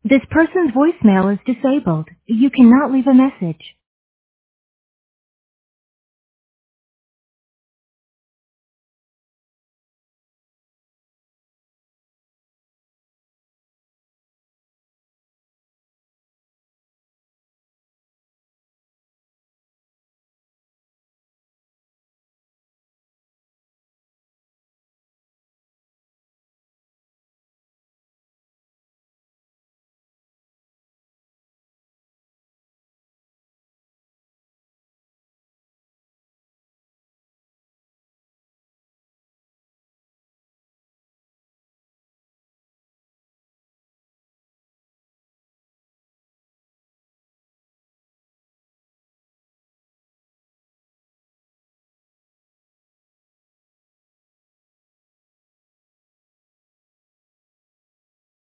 This person's voicemail is disabled. You cannot leave a message.